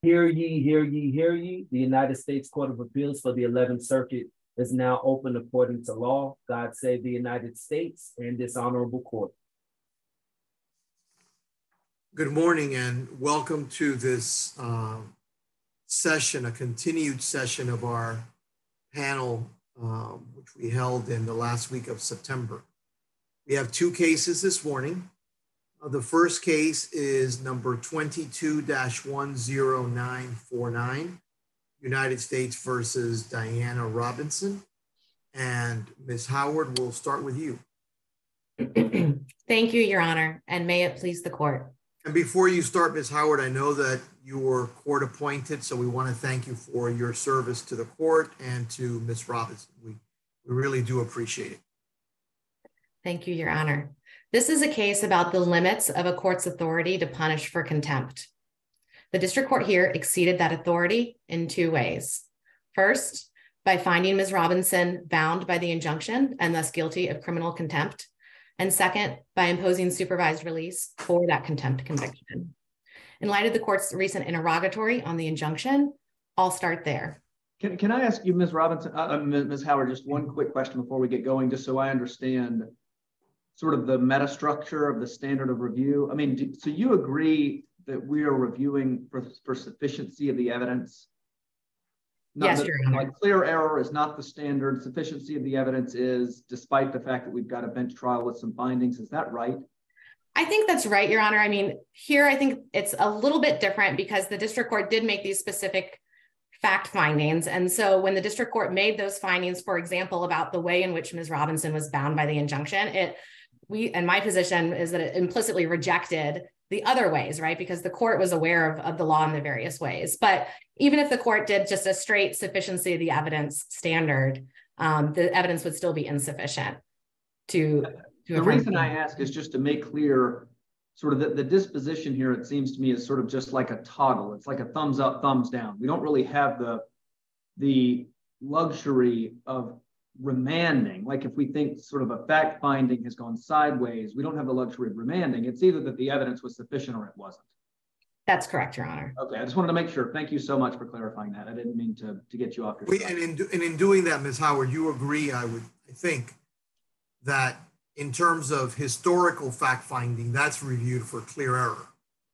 Hear ye, hear ye, hear ye. The United States Court of Appeals for the 11th Circuit is now open according to law. God save the United States and this honorable court. Good morning and welcome to this session, a continued session of our panel, which we held in the last week of September. We have two cases this morning. The first case is number 22-10949, United States versus Diana Robinson. And Ms. Howard, we'll start with you. Thank you, Your Honor, and may it please the court. And before you start, Ms. Howard, I know that you were court appointed, so we want to thank you for your service to the court and to Ms. Robinson. We really do appreciate it. Thank you, Your Honor. This is a case about the limits of a court's authority to punish for contempt. The district court here exceeded that authority in two ways. First, by finding Ms. Robinson bound by the injunction and thus guilty of criminal contempt. And second, by imposing supervised release for that contempt conviction. In light of the court's recent interrogatory on the injunction, I'll start there. Can I ask you, Ms. Robinson, Ms. Howard, just one quick question before we get going, just so I understand sort of the meta structure of the standard of review. I mean, so you agree that we are reviewing for sufficiency of the evidence? Yes, Your Honor. Like clear error is not the standard. Sufficiency of the evidence is, despite the fact that we've got a bench trial with some findings. Is that right? I think that's right, Your Honor. I mean, here I think it's a little bit different because the district court did make these specific fact findings. And so when the district court made those findings, for example, about the way in which Ms. Robinson was bound by the injunction, and my position is that it implicitly rejected the other ways, right? Because the court was aware of the law in the various ways. But even if the court did just a straight sufficiency of the evidence standard, the evidence would still be insufficient to the reason I ask is just to make clear sort of the disposition here, it seems to me, is sort of just like a toggle. It's like a thumbs up, thumbs down. We don't really have the luxury of remanding. Like if we think sort of a fact finding has gone sideways, we don't have the luxury of remanding. It's either that the evidence was sufficient or it wasn't. That's correct, Your Honor. Okay, I just wanted to make sure. Thank you so much for clarifying that. I didn't mean to get you off your and in doing that, Ms. Howard, you agree, I think, that in terms of historical fact finding, that's reviewed for clear error.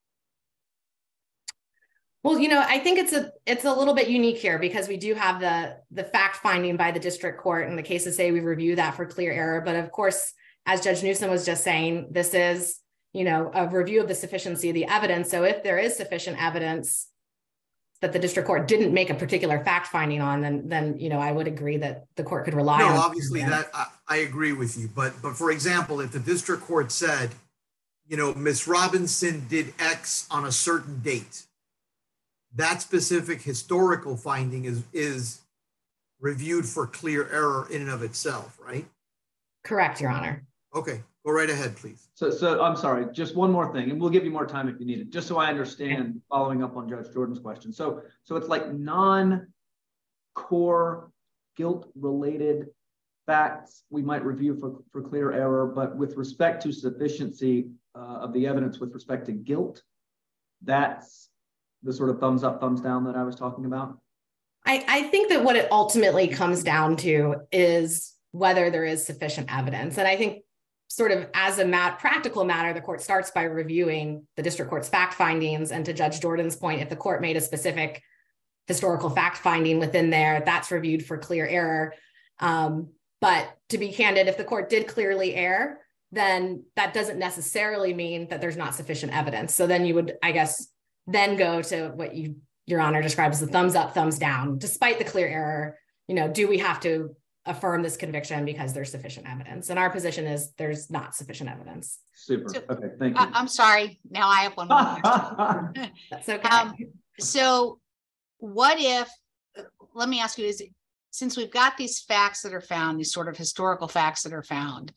Well, you know, I think it's a little bit unique here because we do have the fact finding by the district court, and the cases say we review that for clear error. But of course, as Judge Newsom was just saying, this is, you know, a review of the sufficiency of the evidence. So if there is sufficient evidence that the district court didn't make a particular fact finding on, then you know, I would agree that the court could rely on. No, obviously that I agree with you. But for example, if the district court said, you know, Ms. Robinson did X on a certain date, that specific historical finding is reviewed for clear error in and of itself, right? Correct, Your Honor. Okay, go right ahead, please. So I'm sorry, just one more thing, and we'll give you more time if you need it, just so I understand, following up on Judge Jordan's question. So it's like non-core guilt-related facts we might review for clear error, but with respect to sufficiency of the evidence with respect to guilt, that's the sort of thumbs up, thumbs down that I was talking about? I think that what it ultimately comes down to is whether there is sufficient evidence. And I think sort of as a practical matter, the court starts by reviewing the district court's fact findings. And to Judge Jordan's point, if the court made a specific historical fact finding within there, that's reviewed for clear error. But to be candid, if the court did clearly err, then that doesn't necessarily mean that there's not sufficient evidence. So then you would, I guess, then go to what Your Honor describes as the thumbs up, thumbs down. Despite the clear error, you know, do we have to affirm this conviction because there's sufficient evidence? And our position is there's not sufficient evidence. Super. Okay, thank you. I'm sorry. Now I have one more question. That's okay. So what if, let me ask you, since we've got these facts that are found, these sort of historical facts that are found,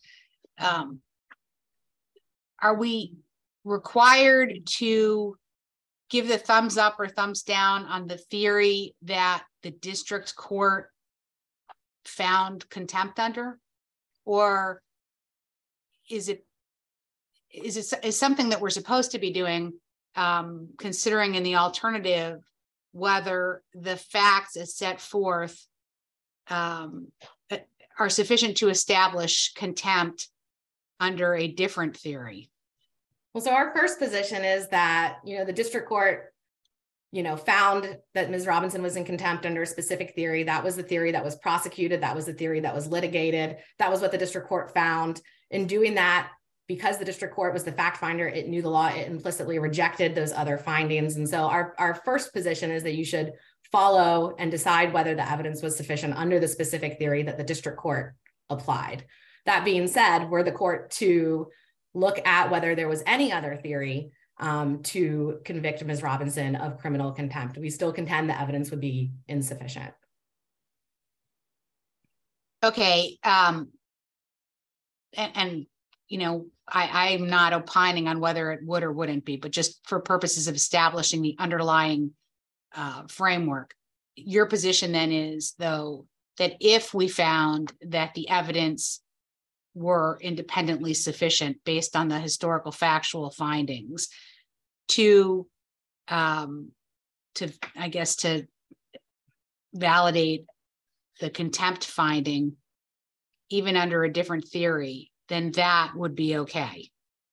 are we required to give the thumbs up or thumbs down on the theory that the district court found contempt under? Or is something that we're supposed to be doing, considering in the alternative whether the facts as set forth are sufficient to establish contempt under a different theory? Well, so our first position is that, the district court, found that Ms. Robinson was in contempt under a specific theory. That was the theory that was prosecuted. That was the theory that was litigated. That was what the district court found. In doing that, because the district court was the fact finder, it knew the law, it implicitly rejected those other findings. And so our first position is that you should follow and decide whether the evidence was sufficient under the specific theory that the district court applied. That being said, were the court to look at whether there was any other theory to convict Ms. Robinson of criminal contempt, we still contend the evidence would be insufficient. Okay. I'm not opining on whether it would or wouldn't be, but just for purposes of establishing the underlying framework, your position then is, though, that if we found that the evidence were independently sufficient based on the historical factual findings to validate the contempt finding, even under a different theory, then that would be okay.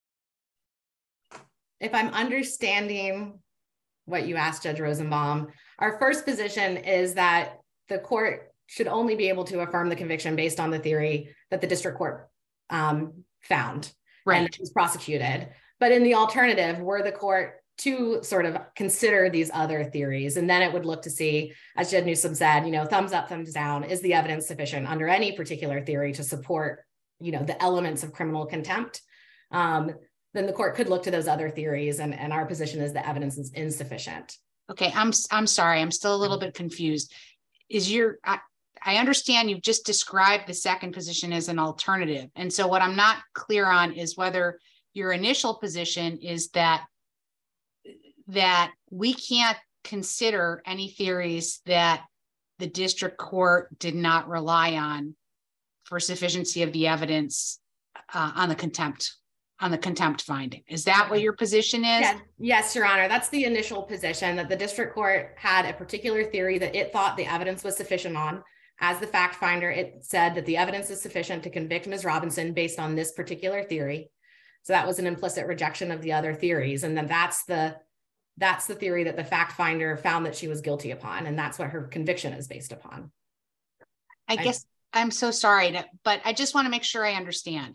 If I'm understanding what you asked, Judge Rosenbaum, our first position is that the court should only be able to affirm the conviction based on the theory that the district court found, right, and was prosecuted. But in the alternative, were the court to sort of consider these other theories, and then it would look to see, as Judge Newsom said, thumbs up, thumbs down, is the evidence sufficient under any particular theory to support, the elements of criminal contempt? Then the court could look to those other theories, and our position is the evidence is insufficient. Okay, I'm sorry, I'm still a little bit confused. I understand you've just described the second position as an alternative. And so what I'm not clear on is whether your initial position is that we can't consider any theories that the district court did not rely on for sufficiency of the evidence on the contempt finding. Is that what your position is? Yeah. Yes, Your Honor. That's the initial position, that the district court had a particular theory that it thought the evidence was sufficient on. As the fact finder, it said that the evidence is sufficient to convict Ms. Robinson based on this particular theory. So that was an implicit rejection of the other theories. And then that's the theory that the fact finder found that she was guilty upon. And that's what her conviction is based upon. I guess I'm so sorry, but I just want to make sure I understand.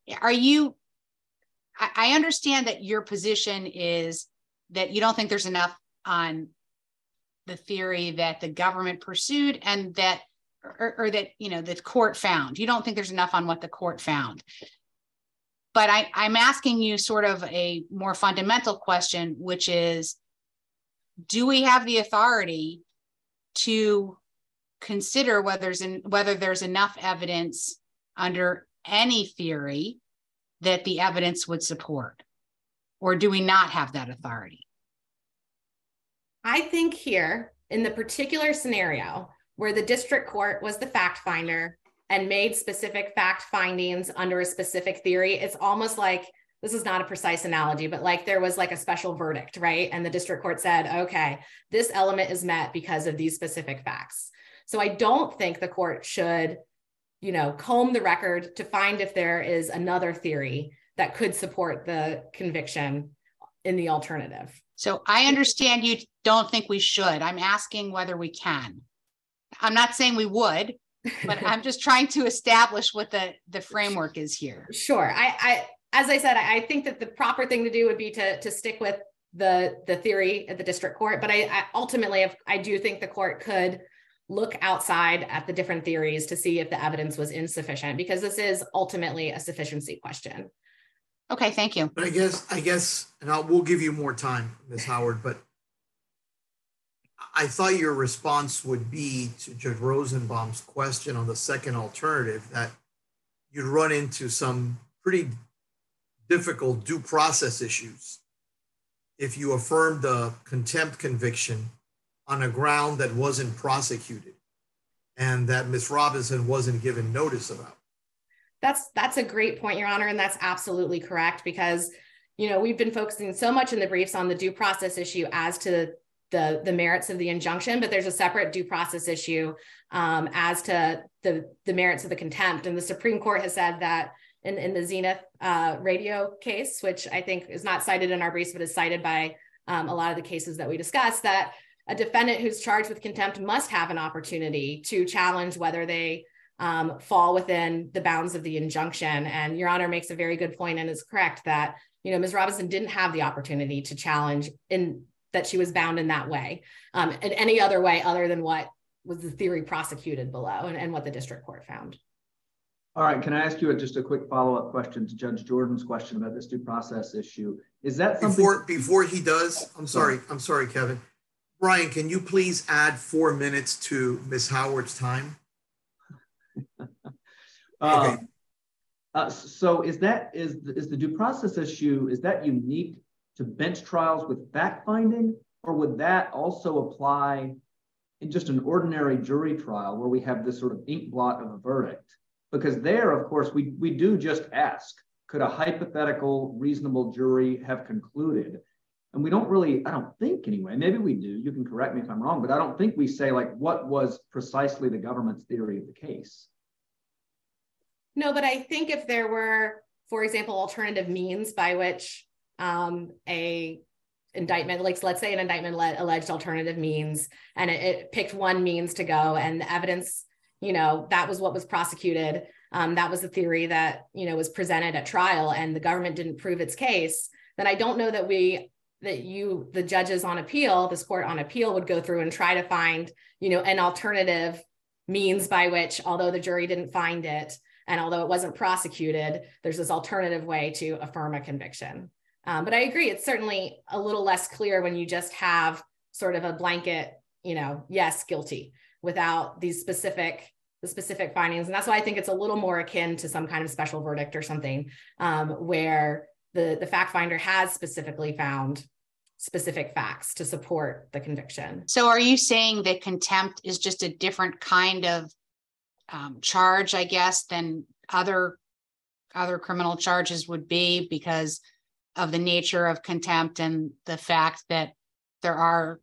I understand that your position is that you don't think there's enough on the theory that the government pursued and that, or that, the court found. You don't think there's enough on what the court found. But I'm asking you sort of a more fundamental question, which is, do we have the authority to consider whether there's enough evidence under any theory that the evidence would support? Or do we not have that authority? I think here, in the particular scenario where the district court was the fact finder and made specific fact findings under a specific theory, it's almost like, this is not a precise analogy, but like there was like a special verdict, right? And the district court said, okay, this element is met because of these specific facts. So I don't think the court should, comb the record to find if there is another theory that could support the conviction in the alternative. So I understand you don't think we should. I'm asking whether we can. I'm not saying we would, but I'm just trying to establish what the framework is here. Sure. As I said, I think that the proper thing to do would be to stick with the theory at the district court. But I ultimately, I do think the court could look outside at the different theories to see if the evidence was insufficient, because this is ultimately a sufficiency question. Okay, thank you. But I guess, and we'll give you more time, Ms. Howard, but I thought your response would be to Judge Rosenbaum's question on the second alternative, that you'd run into some pretty difficult due process issues if you affirmed the contempt conviction on a ground that wasn't prosecuted and that Ms. Robinson wasn't given notice about. That's a great point, Your Honor, and that's absolutely correct, because we've been focusing so much in the briefs on the due process issue as to the merits of the injunction, but there's a separate due process issue as to the merits of the contempt. And the Supreme Court has said that in the Zenith radio case, which I think is not cited in our briefs, but is cited by a lot of the cases that we discussed, that a defendant who's charged with contempt must have an opportunity to challenge whether they fall within the bounds of the injunction. And Your Honor makes a very good point and is correct that, Ms. Robinson didn't have the opportunity to challenge in that she was bound in that way, in any other way other than what was the theory prosecuted below and what the district court found. All right, can I ask you just a quick follow-up question to Judge Jordan's question about this due process issue? Is that something— Before he does, I'm sorry, Kevin. Brian, can you please add 4 minutes to Ms. Howard's time? Okay. So is the due process issue, is that unique to bench trials with fact-finding, or would that also apply in just an ordinary jury trial where we have this sort of ink blot of a verdict? Because there, of course, we do just ask, could a hypothetical reasonable jury have concluded? And we don't really, I don't think anyway, maybe we do, you can correct me if I'm wrong, but I don't think we say like, what was precisely the government's theory of the case? No, but I think if there were, for example, alternative means by which a indictment, like let's say an indictment alleged alternative means, and it picked one means to go, and the evidence, that was what was prosecuted. That was the theory that, was presented at trial, and the government didn't prove its case, then I don't know that the judges on appeal, this court on appeal, would go through and try to find, an alternative means by which, although the jury didn't find it, and although it wasn't prosecuted, there's this alternative way to affirm a conviction. But I agree, it's certainly a little less clear when you just have sort of a blanket, yes, guilty, without the specific findings. And that's why I think it's a little more akin to some kind of special verdict or something, where the fact finder has specifically found specific facts to support the conviction. So are you saying that contempt is just a different kind of charge, I guess, than other criminal charges would be, because of the nature of contempt and the fact that there are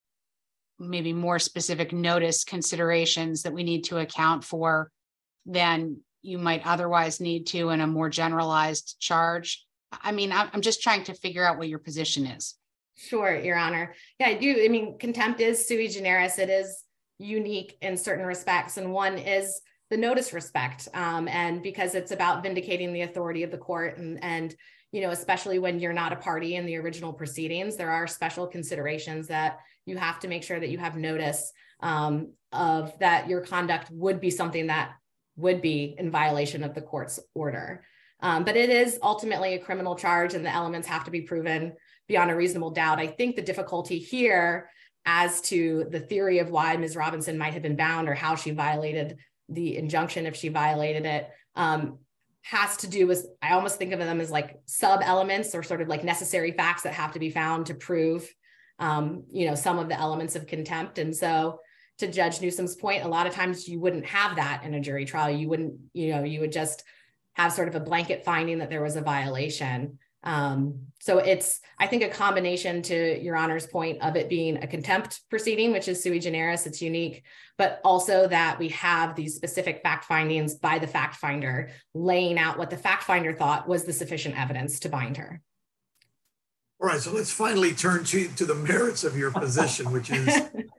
maybe more specific notice considerations that we need to account for than you might otherwise need to in a more generalized charge? I mean, I'm just trying to figure out what your position is. Sure, Your Honor. Yeah, I do. I mean, contempt is sui generis. It is unique in certain respects, and one is the notice respect, and because it's about vindicating the authority of the court, and especially when you're not a party in the original proceedings, there are special considerations that you have to make sure that you have notice of that your conduct would be something that would be in violation of the court's order. But it is ultimately a criminal charge, and the elements have to be proven beyond a reasonable doubt. I think the difficulty here as to the theory of why Ms. Robinson might have been bound or how she violated the injunction, if she violated it, has to do with, I almost think of them as like sub-elements or sort of like necessary facts that have to be found to prove, some of the elements of contempt. And so to Judge Newsom's point, a lot of times you wouldn't have that in a jury trial. You wouldn't, you would just have sort of a blanket finding that there was a violation. So it's, I think, a combination, to Your Honor's point, of it being a contempt proceeding, which is sui generis, it's unique, but also that we have these specific fact findings by the fact finder laying out what the fact finder thought was the sufficient evidence to bind her. All right, so let's finally turn to the merits of your position, which is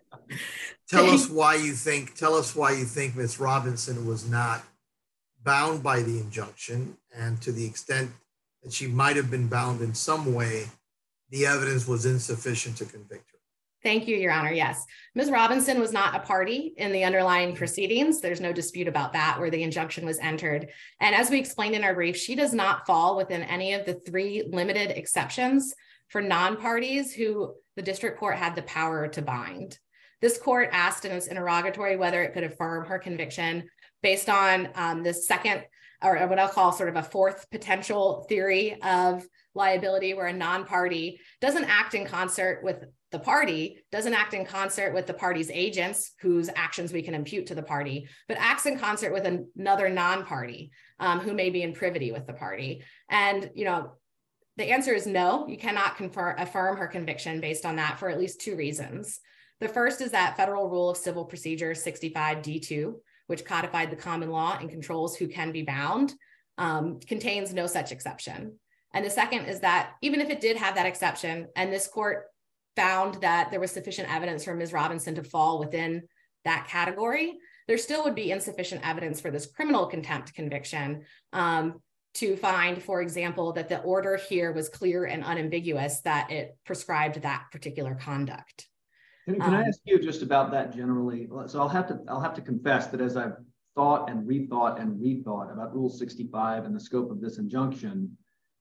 tell us why you think Ms. Robinson was not bound by the injunction, and to the extent that she might have been bound in some way, the evidence was insufficient to convict her. Thank you, Your Honor. Yes, Ms. Robinson was not a party in the underlying proceedings. There's no dispute about that, where the injunction was entered. And as we explained in our brief, she does not fall within any of the 3 limited exceptions for non-parties who the district court had the power to bind. This court asked in its interrogatory whether it could affirm her conviction based on the second, or what I'll call sort of a fourth potential theory of liability, where a non-party doesn't act in concert with the party, doesn't act in concert with the party's agents, whose actions we can impute to the party, but acts in concert with another non-party who may be in privity with the party. And, The answer is no, you cannot affirm her conviction based on that for at least two reasons. The first is that Federal Rule of Civil Procedure 65D2, which codified the common law and controls who can be bound, contains no such exception. And the second is that even if it did have that exception, and this court found that there was sufficient evidence for Ms. Robinson to fall within that category, there still would be insufficient evidence for this criminal contempt conviction to find, for example, that the order here was clear and unambiguous, that it prescribed that particular conduct. Can I ask you just about that generally? So I'll have to confess that as I've thought and rethought about Rule 65 and the scope of this injunction,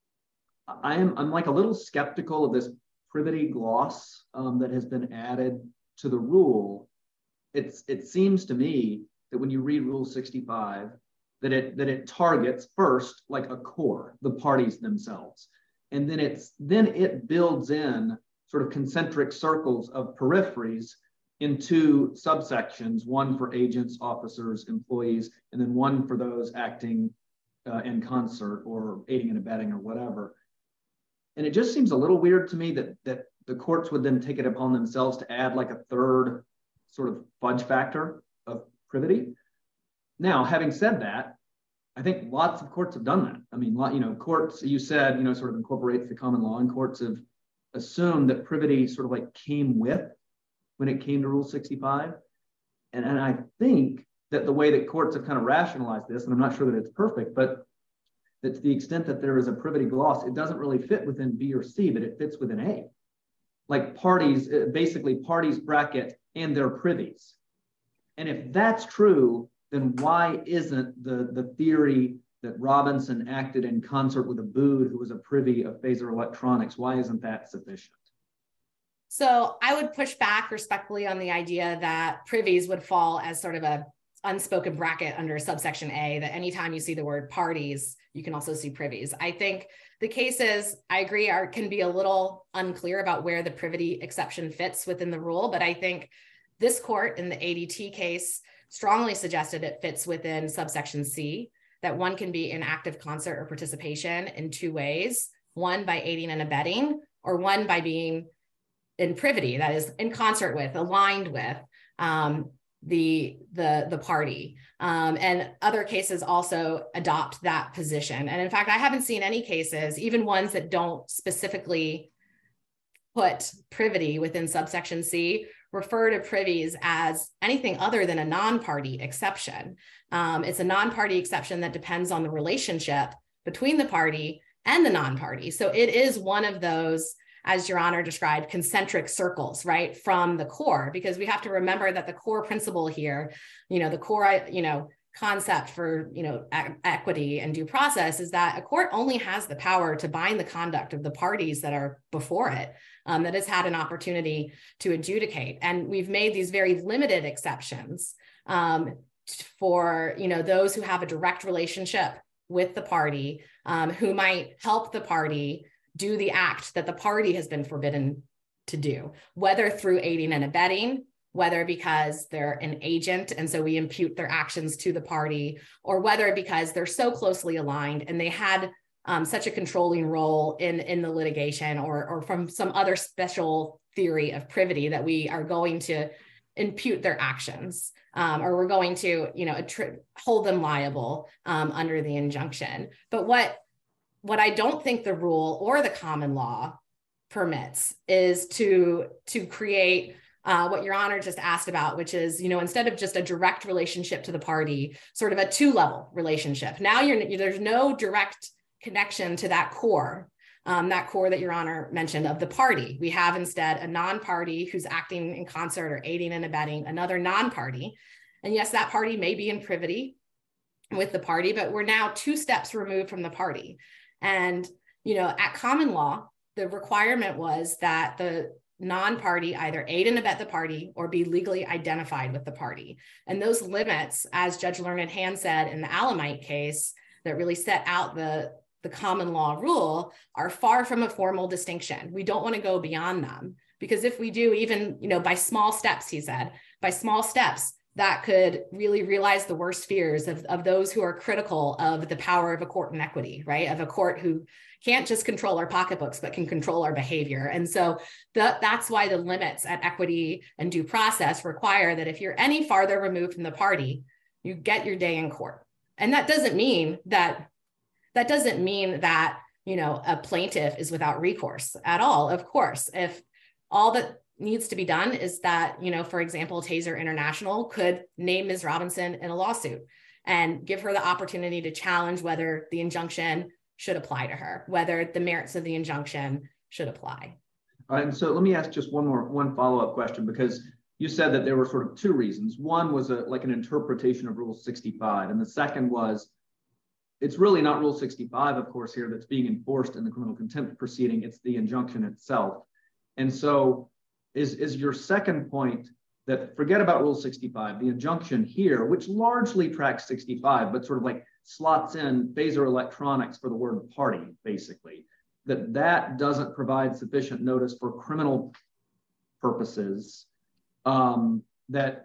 I'm like a little skeptical of this privity gloss that has been added to the rule. It seems to me that when you read Rule 65, that it targets first like a core, the parties themselves, and then it builds in sort of concentric circles of peripheries into subsections, one for agents, officers, employees, and then one for those acting in concert or aiding and abetting or whatever. And it just seems a little weird to me that the courts would then take it upon themselves to add like a third sort of fudge factor of privity. Now, having said that, I think lots of courts have done that. I mean, courts, you said, sort of incorporates the common law, and courts have assumed that privity sort of like came with when it came to Rule 65. And I think that the way that courts have kind of rationalized this, and I'm not sure that it's perfect, but that to the extent that there is a privity gloss, it doesn't really fit within B or C, but it fits within A. Like parties, basically parties bracket and their privies. And if that's true, then why isn't the theory that Robinson acted in concert with Abood, who was a privy of Phaser Electronics, why isn't that sufficient? So I would push back respectfully on the idea that privies would fall as sort of a unspoken bracket under subsection A, that anytime you see the word parties, you can also see privies. I think the cases, I agree, can be a little unclear about where the privity exception fits within the rule, but I think this court in the ADT case strongly suggested it fits within subsection C, that one can be in active concert or participation in two ways, one by aiding and abetting, or one by being in privity, that is in concert with, aligned with the party. And other cases also adopt that position. And in fact, I haven't seen any cases, even ones that don't specifically put privity within subsection C, refer to privies as anything other than a non-party exception. It's a non-party exception that depends on the relationship between the party and the non-party. So it is one of those, as Your Honor described, concentric circles, right, from the core, because we have to remember that the core principle here, the core, concept for, equity and due process is that a court only has the power to bind the conduct of the parties that are before it, that has had an opportunity to adjudicate. And we've made these very limited exceptions for, those who have a direct relationship with the party, who might help the party do the act that the party has been forbidden to do, whether through aiding and abetting, whether because they're an agent and so we impute their actions to the party, or whether because they're so closely aligned and they had such a controlling role in the litigation, or from some other special theory of privity that we are going to impute their actions, or we're going to, hold them liable under the injunction. But what I don't think the rule or the common law permits is to create what Your Honor just asked about, which is, instead of just a direct relationship to the party, sort of a two-level relationship. Now there's no direct connection to that core that Your Honor mentioned of the party. We have instead a non-party who's acting in concert or aiding and abetting another non-party. And yes, that party may be in privity with the party, but we're now two steps removed from the party. And, at common law, the requirement was that the non-party either aid and abet the party or be legally identified with the party. And those limits, as Judge Learned Hand said in the Alamite case that really set out the common law rule, are far from a formal distinction. We don't want to go beyond them, because if we do, even, by small steps, he said, by small steps, that could really realize the worst fears of those who are critical of the power of a court in equity, right? Of a court who can't just control our pocketbooks, but can control our behavior. And so that's why the limits at equity and due process require that if you're any farther removed from the party, you get your day in court. And that doesn't mean that a plaintiff is without recourse at all. Of course, if all that needs to be done is that, for example, Taser International could name Ms. Robinson in a lawsuit and give her the opportunity to challenge whether the injunction should apply to her, whether the merits of the injunction should apply. All right, and so let me ask just one follow-up question, because you said that there were sort of two reasons. One was like an interpretation of Rule 65, and the second was it's really not Rule 65, of course, here that's being enforced in the criminal contempt proceeding. It's the injunction itself. And so is your second point that forget about Rule 65, the injunction here, which largely tracks 65, but sort of like slots in Phaser Electronics for the word party, basically, that doesn't provide sufficient notice for criminal purposes, that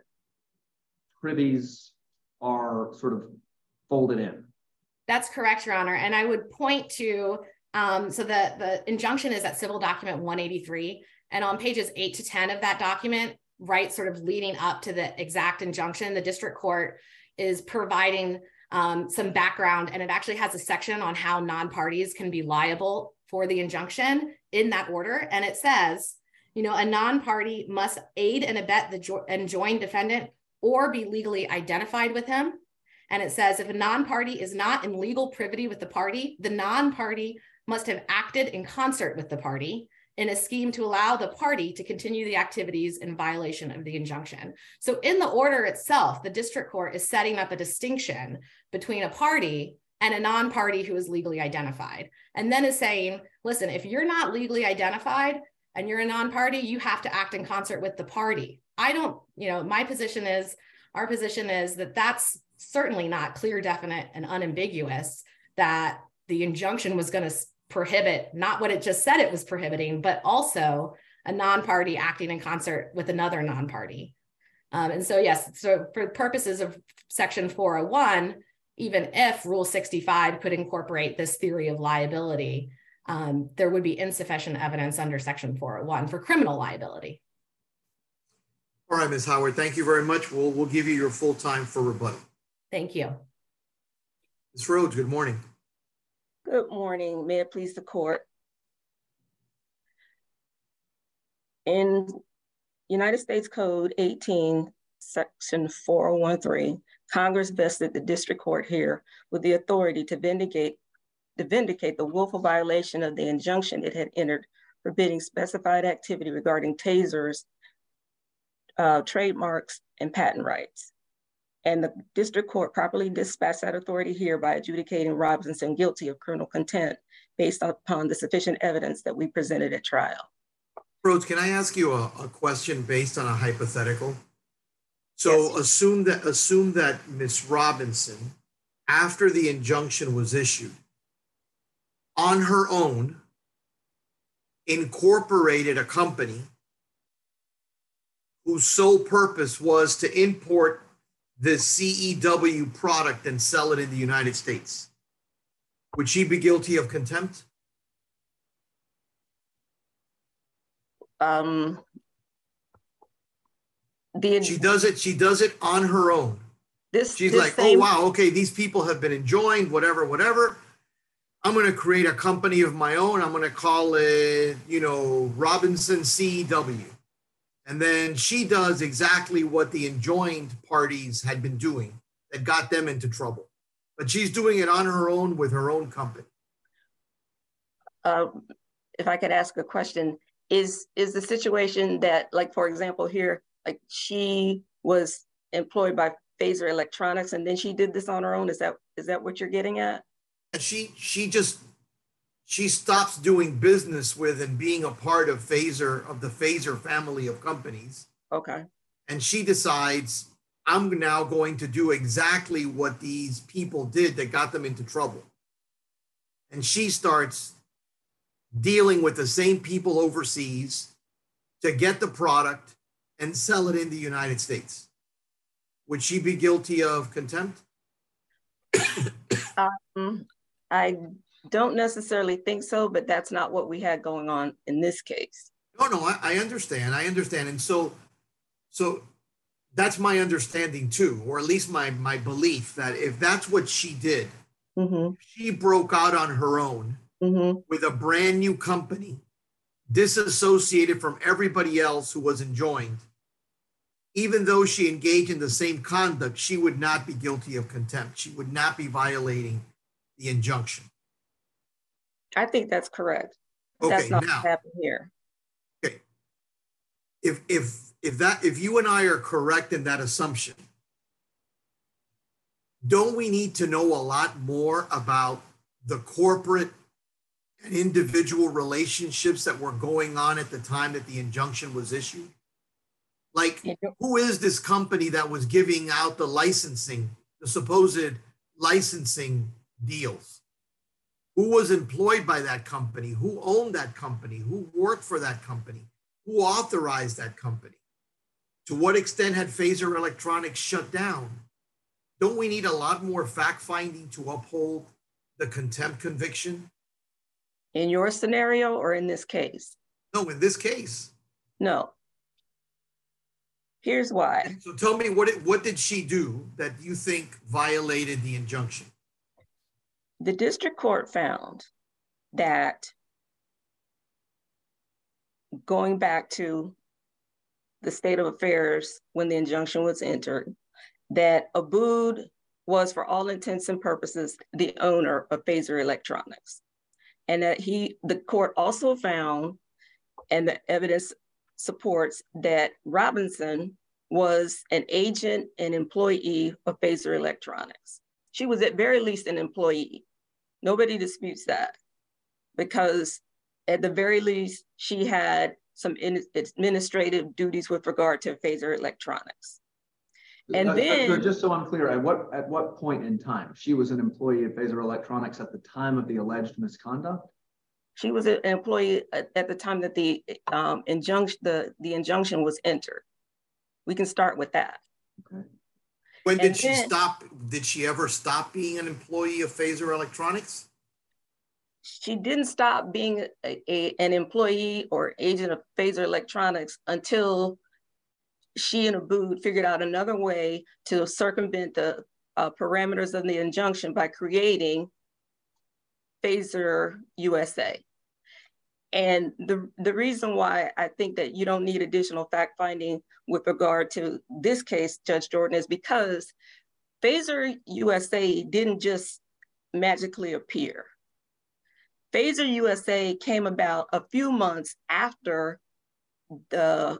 privies are sort of folded in. That's correct, Your Honor. And I would point to, so the injunction is at Civil Document 183. And on pages 8 to 10 of that document, right, sort of leading up to the exact injunction, the district court is providing some background, and it actually has a section on how non-parties can be liable for the injunction in that order. And it says, a non-party must aid and abet the enjoined defendant or be legally identified with him. And it says, if a non-party is not in legal privity with the party, the non-party must have acted in concert with the party in a scheme to allow the party to continue the activities in violation of the injunction. So in the order itself, the district court is setting up a distinction between a party and a non-party who is legally identified. And then is saying, listen, if you're not legally identified and you're a non-party, you have to act in concert with the party. Our position is that that's certainly not clear, definite, and unambiguous, that the injunction was going to prohibit not what it just said it was prohibiting, but also a non-party acting in concert with another non-party. And so, yes, so for purposes of Section 401, even if Rule 65 could incorporate this theory of liability, there would be insufficient evidence under Section 401 for criminal liability. All right, Ms. Howard, thank you very much. We'll give you your full time for rebuttal. Thank you. Ms. Rhodes, good morning. Good morning. May it please the court. In United States Code 18, Section 4013, Congress vested the district court here with the authority to vindicate the willful violation of the injunction it had entered forbidding specified activity regarding tasers, trademarks, and patent rights. And the district court properly dispatched that authority here by adjudicating Robinson guilty of criminal contempt based upon the sufficient evidence that we presented at trial. Rhodes, can I ask you a question based on a hypothetical? So yes. Assume that Ms. Robinson, after the injunction was issued, on her own, incorporated a company whose sole purpose was to import the CEW product and sell it in the United States. Would she be guilty of contempt? She does it on her own. She's like, oh, wow, okay, these people have been enjoined, whatever. I'm going to create a company of my own. I'm going to call it, Robinson CEW. And then she does exactly what the enjoined parties had been doing that got them into trouble. But she's doing it on her own with her own company. If I could ask a question, is the situation that, like, for example, here, like she was employed by Phaser Electronics and then she did this on her own? Is that what you're getting at? And she stops doing business with and being a part of the Phaser family of companies. Okay. And she decides, I'm now going to do exactly what these people did that got them into trouble. And she starts dealing with the same people overseas to get the product and sell it in the United States. Would she be guilty of contempt? I don't necessarily think so, but that's not what we had going on in this case. No, I understand. And so that's my understanding too, or at least my belief that if that's what she did, she broke out on her own with a brand new company, disassociated from everybody else who was enjoined. Even though she engaged in the same conduct, she would not be guilty of contempt. She would not be violating the injunction. I think that's correct. Okay, that's not now, what happened here. Okay. If you and I are correct in that assumption, don't we need to know a lot more about the corporate and individual relationships that were going on at the time that the injunction was issued? Like, who is this company that was giving out the licensing, the supposed licensing deals? Who was employed by that company? Who owned that company? Who worked for that company? Who authorized that company? To what extent had Phaser Electronics shut down? Don't we need a lot more fact-finding to uphold the contempt conviction? In your scenario or in this case? No, in this case. No. Here's why. So tell me, what did she do that you think violated the injunction? The district court found that, going back to the state of affairs when the injunction was entered, that Abood was, for all intents and purposes, the owner of Phaser Electronics. And that the court also found, and the evidence supports, that Robinson was an agent and employee of Phaser Electronics. She was at very least an employee. Nobody disputes that, because at the very least, she had some administrative duties with regard to Phaser Electronics. And then, just so I'm clear, at what point in time? She was an employee of Phaser Electronics at the time of the alleged misconduct? She was an employee at the time that the injunction was entered. We can start with that. Okay. When did she stop? Did she ever stop being an employee of Phaser Electronics? She didn't stop being an employee or agent of Phaser Electronics until she and Abood figured out another way to circumvent the parameters of the injunction by creating Phaser USA. And the reason why I think that you don't need additional fact-finding with regard to this case, Judge Jordan, is because Phaser USA didn't just magically appear. Phaser USA came about a few months after the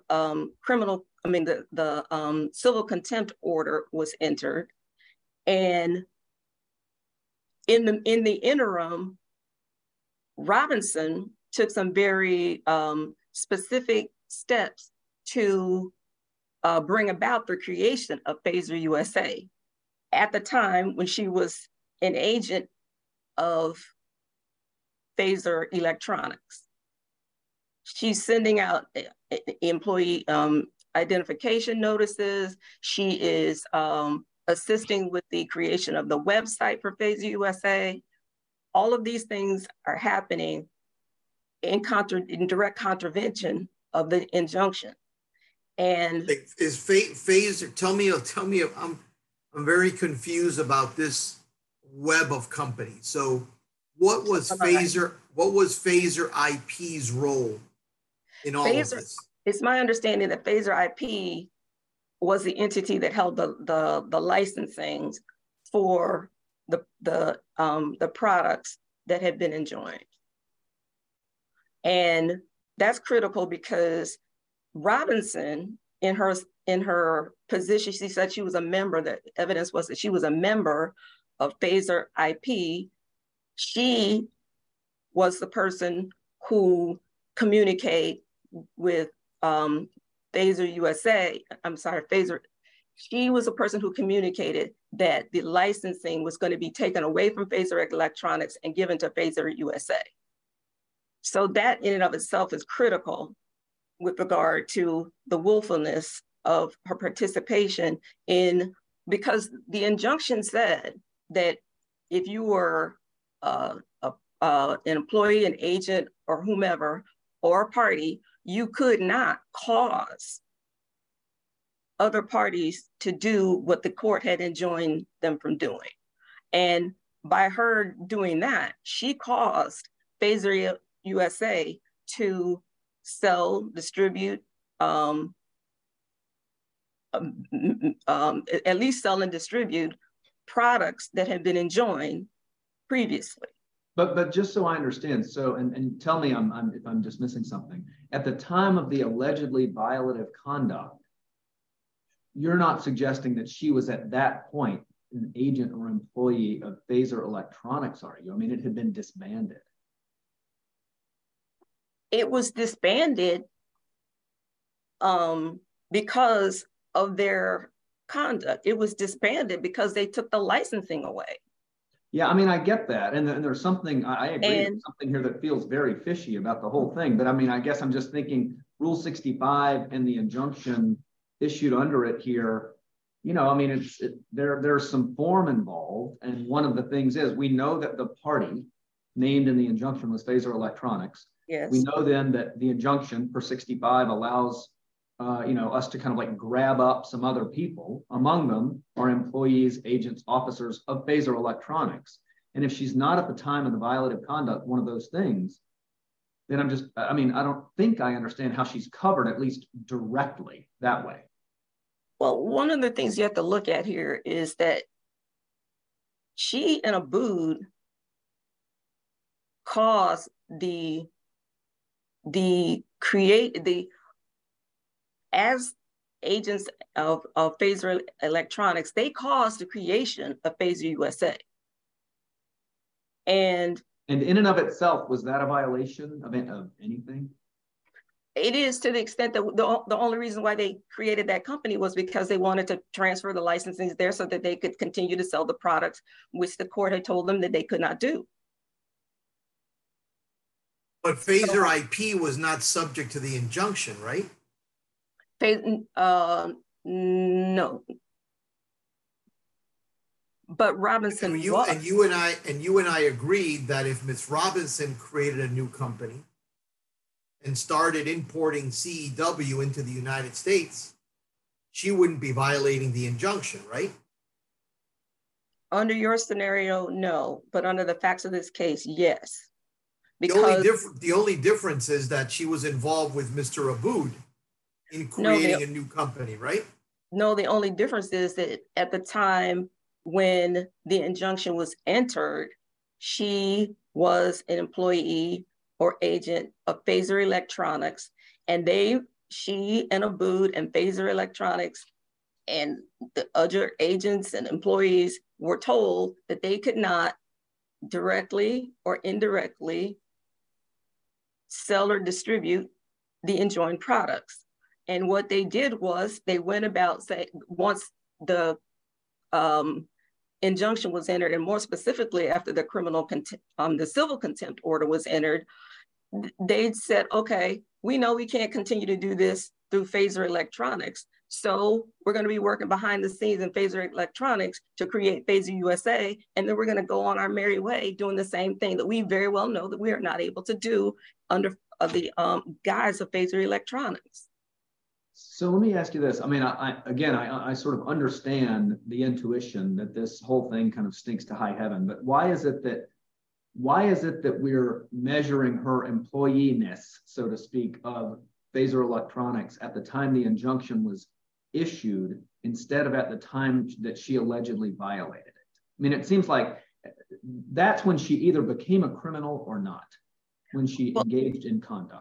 civil contempt order was entered. And in the interim, Robinson took some very specific steps to bring about the creation of Phaser USA. At the time when she was an agent of Phaser Electronics, she's sending out employee identification notices. She is assisting with the creation of the website for Phaser USA. All of these things are happening in direct contravention of the injunction. And is Phaser, tell me, I'm very confused about this web of companies. So what was Phaser IP's role in all of this? It's my understanding that Phaser IP was the entity that held the licensing for the products that had been enjoined. And that's critical because Robinson, in her position, she said she was a member, the evidence was that she was a member of Phaser IP. She was the person who communicated with Phaser USA. She was the person who communicated that the licensing was going to be taken away from Phaser Electronics and given to Phaser USA. So that in and of itself is critical with regard to the willfulness of her participation because the injunction said that if you were a an employee, an agent, or whomever, or a party, you could not cause other parties to do what the court had enjoined them from doing. And by her doing that, she caused Phaser USA to sell, distribute, at least sell and distribute products that had been enjoined previously. But just so I understand, so and tell me if I'm just missing something. At the time of the allegedly violative conduct, you're not suggesting that she was at that point an agent or employee of Phaser Electronics, are you? I mean, it had been disbanded. It was disbanded because of their conduct. It was disbanded because they took the licensing away. Yeah, I mean, I get that. And there's something, I agree, there's something here that feels very fishy about the whole thing. But I mean, I guess I'm just thinking Rule 65 and the injunction issued under it here, you know, I mean, there's some form involved. And one of the things is we know that the party named in the injunction was Phaser Electronics. Yes. We know then that the injunction for 65 allows you know, us to kind of like grab up some other people. Among them are employees, agents, officers of Phaser Electronics. And if she's not at the time of the violative conduct, one of those things, then I mean, I don't think I understand how she's covered, at least directly that way. Well, one of the things you have to look at here is that she and Abood caused as agents of Phaser Electronics, they caused the creation of Phaser USA. And in and of itself, was that a violation of anything? It is, to the extent that the only reason why they created that company was because they wanted to transfer the licensing there so that they could continue to sell the products, which the court had told them that they could not do. But Phaser IP was not subject to the injunction, right? No. But Robinson and you and I agreed that if Ms. Robinson created a new company and started importing CEW into the United States, she wouldn't be violating the injunction, right? Under your scenario, no. But under the facts of this case, yes. Because the only difference is that she was involved with Mr. Abood in creating a new company, right? No, the only difference is that at the time when the injunction was entered, she was an employee or agent of Phaser Electronics, and she and Abood and Phaser Electronics and the other agents and employees were told that they could not directly or indirectly sell or distribute the enjoined products. And what they did was they went about, once the injunction was entered, and more specifically after the the civil contempt order was entered, they said, okay, we know we can't continue to do this through Phaser Electronics. So we're going to be working behind the scenes in Phaser Electronics to create Phaser USA. And then we're going to go on our merry way doing the same thing that we very well know that we are not able to do under the guise of Phaser Electronics. So let me ask you this. I mean, I sort of understand the intuition that this whole thing kind of stinks to high heaven, but why is it that we're measuring her employee-ness, so to speak, of Phaser Electronics at the time the injunction was issued instead of at the time that she allegedly violated it? I mean, it seems like that's when she either became a criminal or not, when she engaged in conduct.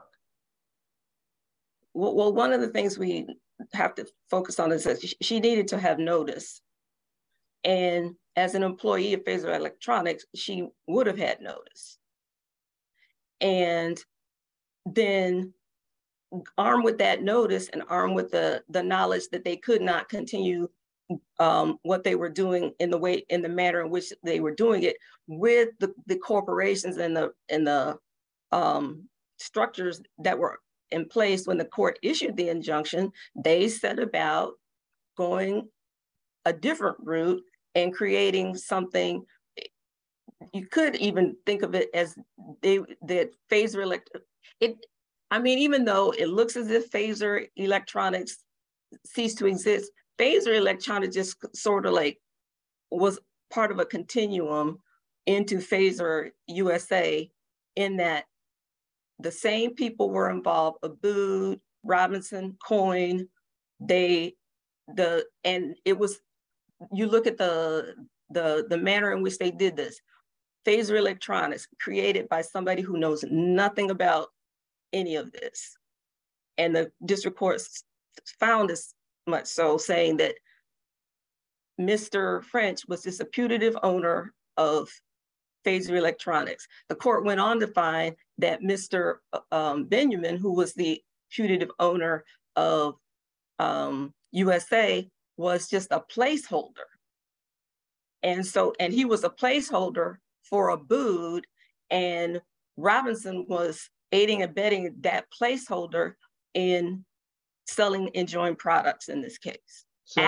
Well, one of the things we have to focus on is that she needed to have notice. And as an employee of Phaser Electronics, she would have had notice. And then armed with that notice and armed with the knowledge that they could not continue what they were doing in the manner in which they were doing it with the corporations and the structures that were in place when the court issued the injunction, they set about going a different route and creating something you could even think of it as that Phaser I mean, even though it looks as if Phaser Electronics ceased to exist, Phaser Electronics just sort of like was part of a continuum into Phaser USA, in that the same people were involved: Abood, Robinson, Coyne. And it was, you look at the manner in which they did this. Phaser Electronics, created by somebody who knows nothing about any of this. And the district court found as much so, saying that Mr. French was just a putative owner of Phaser Electronics. The court went on to find that Mr. Benjamin, who was the putative owner of USA, was just a placeholder. And he was a placeholder for Abood, and Robinson was aiding and abetting that placeholder in selling enjoined products in this case.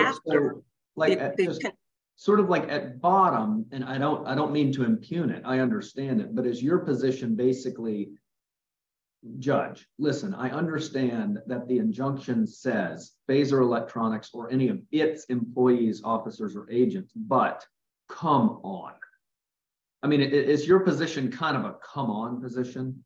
Sort of like at bottom, and I don't mean to impugn it, I understand it, but is your position basically, Judge, listen, I understand that the injunction says Phaser Electronics or any of its employees, officers, or agents, but come on. I mean, is your position kind of a come on position?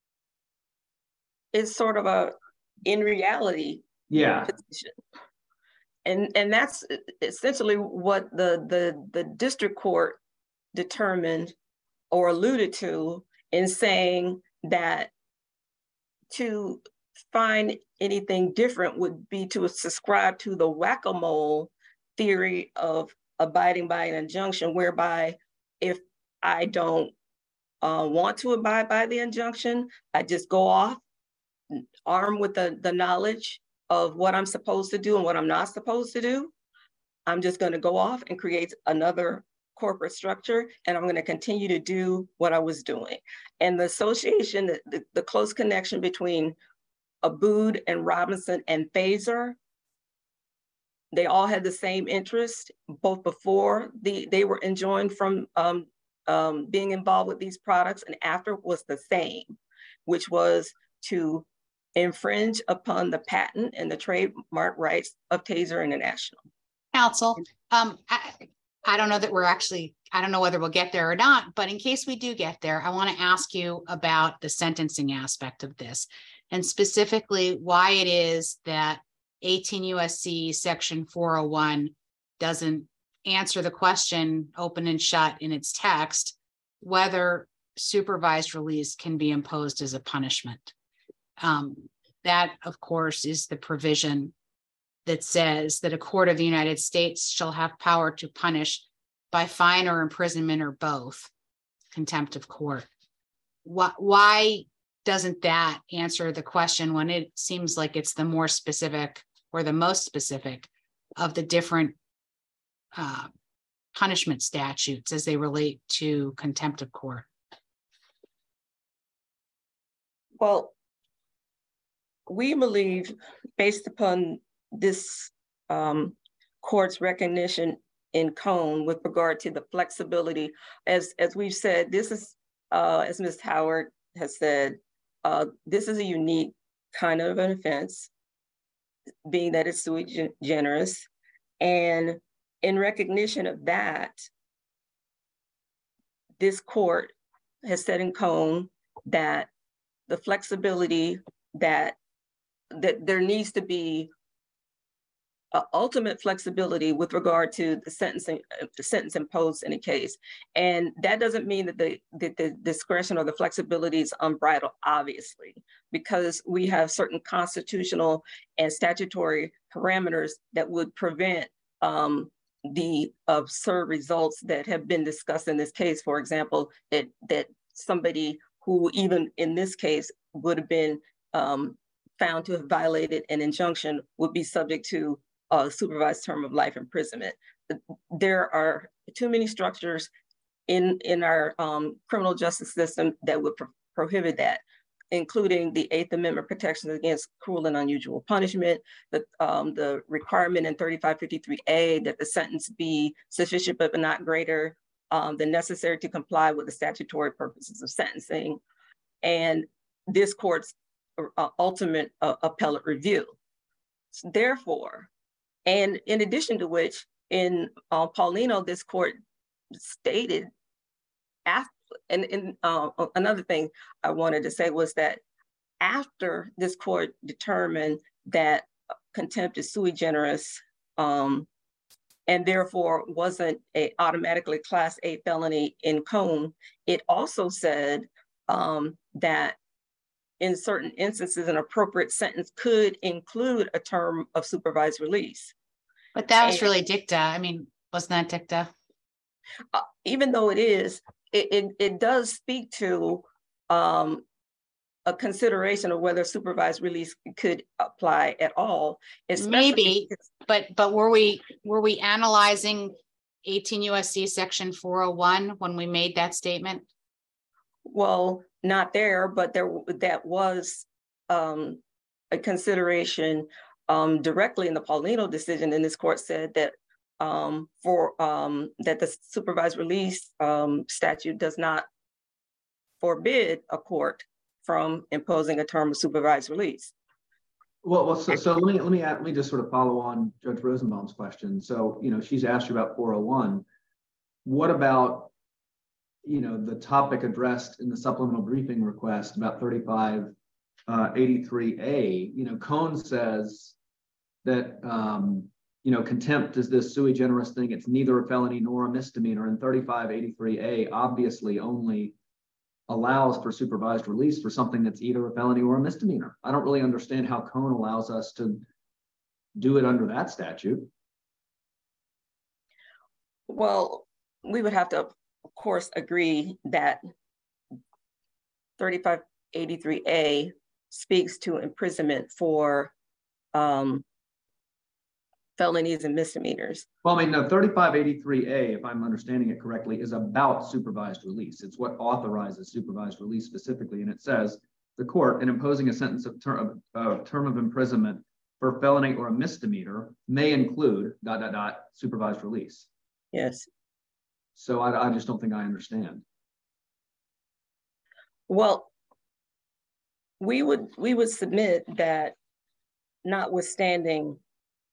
It's sort of a in reality position. And that's essentially what the district court determined or alluded to in saying that to find anything different would be to subscribe to the whack-a-mole theory of abiding by an injunction, whereby if I don't want to abide by the injunction, I just go off armed with the knowledge of what I'm supposed to do and what I'm not supposed to do. I'm just going to go off and create another corporate structure, and I'm going to continue to do what I was doing. And the association, the close connection between Abood and Robinson and Phaser, they all had the same interest, both before they were enjoined from being involved with these products, and after was the same, which was to infringe upon the patent and the trademark rights of Taser International. Counsel, I don't know that I don't know whether we'll get there or not, but in case we do get there, I want to ask you about the sentencing aspect of this, and specifically why it is that 18 USC section 401 doesn't answer the question open and shut in its text, whether supervised release can be imposed as a punishment. That, of course, is the provision that says that a court of the United States shall have power to punish by fine or imprisonment or both, contempt of court. Why doesn't that answer the question when it seems like it's the more specific or the most specific of the different punishment statutes as they relate to contempt of court? Well, we believe, based upon this court's recognition in Cone with regard to the flexibility, as we've said, this is, as Ms. Howard has said, this is a unique kind of an offense, being that it's sui generis. And in recognition of that, this court has said in Cone that the flexibility that there needs to be ultimate flexibility with regard to the sentence imposed in a case. And that doesn't mean that the discretion or the flexibility is unbridled, obviously, because we have certain constitutional and statutory parameters that would prevent the absurd results that have been discussed in this case. For example, that somebody who, even in this case, would have been found to have violated an injunction would be subject to a supervised term of life imprisonment. There are too many structures in our criminal justice system that would prohibit that, including the 8th Amendment protections against cruel and unusual punishment, the requirement in 3553A that the sentence be sufficient but not greater the necessary to comply with the statutory purposes of sentencing and this court's ultimate appellate review. Therefore, and in addition to which, in Paulino, this court stated, another thing I wanted to say was that after this court determined that contempt is sui generis, and therefore wasn't automatically Class A felony in Cone, it also said that in certain instances, an appropriate sentence could include a term of supervised release. But that was really dicta. I mean, wasn't that dicta? Even though it is, it does speak to a consideration of whether supervised release could apply at all. Maybe, but were we analyzing 18 USC section 401 when we made that statement? Well, not there, but that was a consideration directly in the Paulino decision, and this court said that that the supervised release statute does not forbid a court from imposing a term of supervised release. Well, so let me just sort of follow on Judge Rosenbaum's question. So, she's asked you about 401. What about, the topic addressed in the supplemental briefing request about 3583A? Cone says that, contempt is this sui generis thing. It's neither a felony nor a misdemeanor. And 3583A obviously only allows for supervised release for something that's either a felony or a misdemeanor. I don't really understand how Cone allows us to do it under that statute. Well, we would have to, of course, agree that 3583A speaks to imprisonment for felonies and misdemeanors. Well, I mean, no, 3583A, if I'm understanding it correctly, is about supervised release. It's what authorizes supervised release specifically. And it says the court, in imposing a sentence of term of imprisonment for a felony or a misdemeanor, may include ... supervised release. Yes. So I just don't think I understand. Well, we would submit that, notwithstanding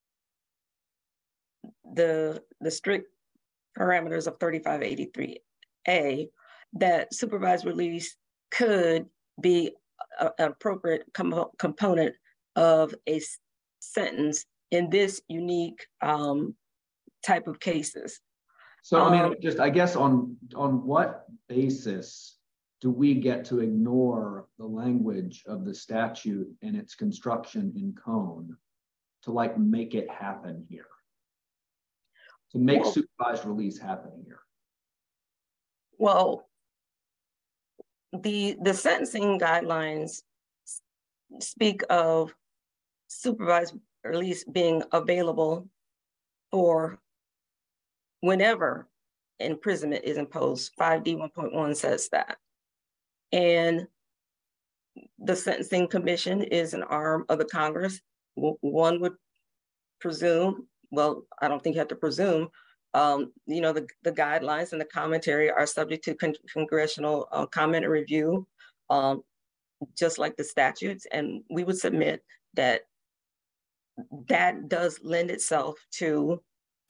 the strict parameters of 3583A, that supervised release could be an appropriate component of a sentence in this unique type of cases. So, I guess on what basis do we get to ignore the language of the statute and its construction in Cone to make it happen here? To make supervised release happen here? Well, the sentencing guidelines speak of supervised release being available for whenever imprisonment is imposed. 5D 1.1 says that. And the Sentencing Commission is an arm of the Congress. One would presume, well, I don't think you have to presume, the guidelines and the commentary are subject to congressional comment and review, just like the statutes. And we would submit that does lend itself to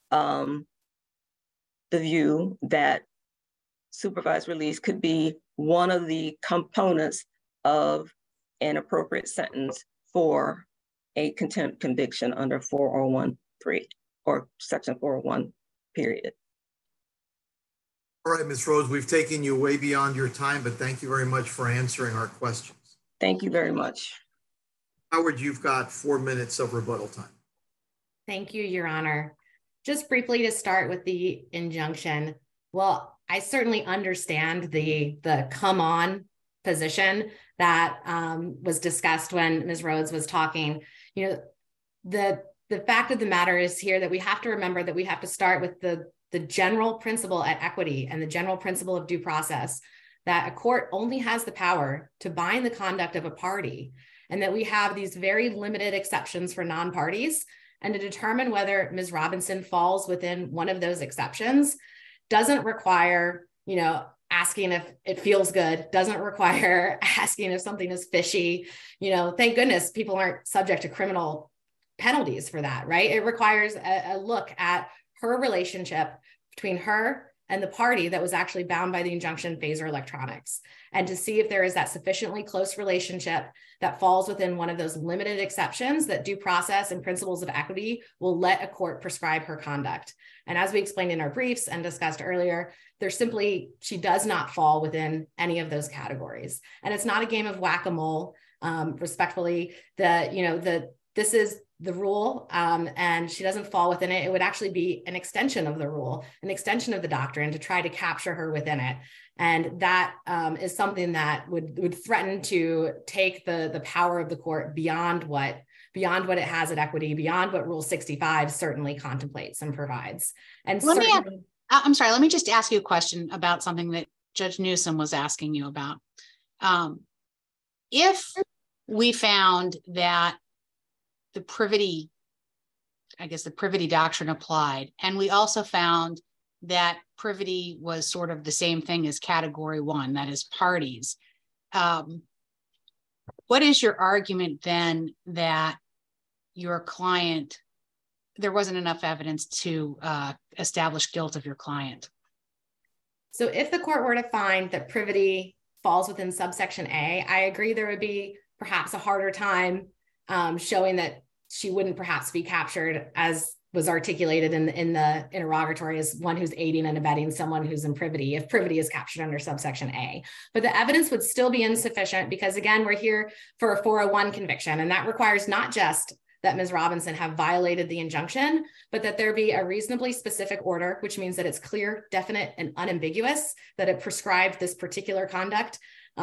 the view that supervised release could be one of the components of an appropriate sentence for a contempt conviction under 401(3) or section 401, period. All right, Ms. Rhodes, we've taken you way beyond your time, but thank you very much for answering our questions. Thank you very much. Howard, you've got 4 minutes of rebuttal time. Thank you, Your Honor. Just briefly to start with the injunction. Well, I certainly understand the come on position that was discussed when Ms. Rhodes was talking. The fact of the matter is here that we have to remember that we have to start with the general principle at equity and the general principle of due process, that a court only has the power to bind the conduct of a party, and that we have these very limited exceptions for non-parties. And to determine whether Ms. Robinson falls within one of those exceptions, doesn't require, asking if it feels good, doesn't require asking if something is fishy. Thank goodness people aren't subject to criminal penalties for that, right? It requires a look at her relationship between her and the party that was actually bound by the injunction, Phaser Electronics, and to see if there is that sufficiently close relationship that falls within one of those limited exceptions that due process and principles of equity will let a court prescribe her conduct. And as we explained in our briefs and discussed earlier, she does not fall within any of those categories. And it's not a game of whack-a-mole. Respectfully, this is the rule, and she doesn't fall within it. It would actually be an extension of the rule, an extension of the doctrine to try to capture her within it. And that is something that would threaten to take the power of the court beyond what it has at equity, beyond what Rule 65 certainly contemplates and provides. And I'm sorry, let me just ask you a question about something that Judge Newsom was asking you about. If we found that the privity doctrine applied, and we also found that privity was sort of the same thing as category 1, that is parties. What is your argument then that your client, there wasn't enough evidence to establish guilt of your client? So if the court were to find that privity falls within subsection A, I agree there would be perhaps a harder time showing that she wouldn't perhaps be captured, as was articulated in the interrogatory, as one who's aiding and abetting someone who's in privity, if privity is captured under subsection A. But the evidence would still be insufficient because, again, we're here for a 401 conviction, and that requires not just that Ms. Robinson have violated the injunction, but that there be a reasonably specific order, which means that it's clear, definite, and unambiguous, that it prescribed this particular conduct.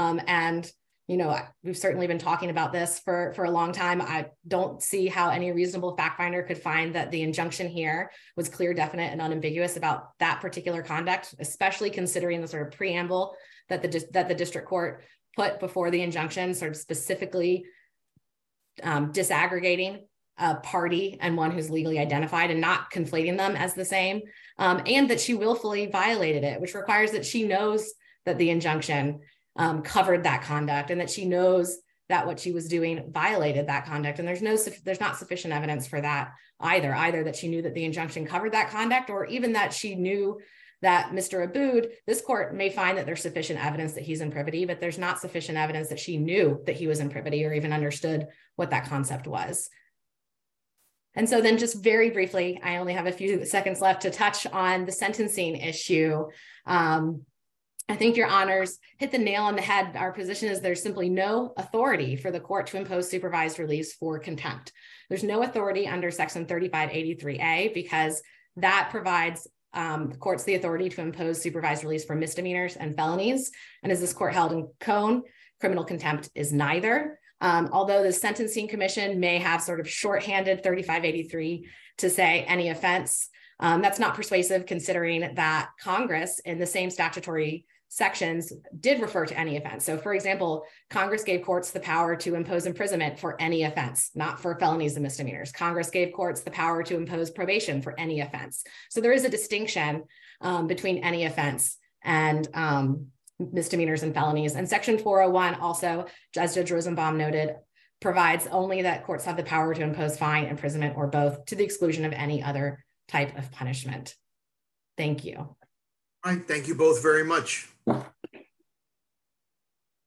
We've certainly been talking about this for a long time. I don't see how any reasonable fact finder could find that the injunction here was clear, definite, and unambiguous about that particular conduct, especially considering the sort of preamble that the district court put before the injunction, sort of specifically disaggregating a party and one who's legally identified and not conflating them as the same, and that she willfully violated it, which requires that she knows that the injunction covered that conduct and that she knows that what she was doing violated that conduct. And there's not sufficient evidence for that either that she knew that the injunction covered that conduct, or even that she knew that Mr. Abood, this court may find that there's sufficient evidence that he's in privity, but there's not sufficient evidence that she knew that he was in privity or even understood what that concept was. And so then just very briefly, I only have a few seconds left to touch on the sentencing issue. I think your honors hit the nail on the head. Our position is there's simply no authority for the court to impose supervised release for contempt. There's no authority under section 3583A because that provides the courts the authority to impose supervised release for misdemeanors and felonies. And as this court held in Cone, criminal contempt is neither. Although the Sentencing Commission may have sort of shorthanded 3583 to say any offense, that's not persuasive considering that Congress in the same statutory sections did refer to any offense. So for example, Congress gave courts the power to impose imprisonment for any offense, not for felonies and misdemeanors. Congress gave courts the power to impose probation for any offense. So there is a distinction between any offense and misdemeanors and felonies. And section 401 also, as Judge Rosenbaum noted, provides only that courts have the power to impose fine, imprisonment, or both to the exclusion of any other type of punishment. Thank you. All right, thank you both very much.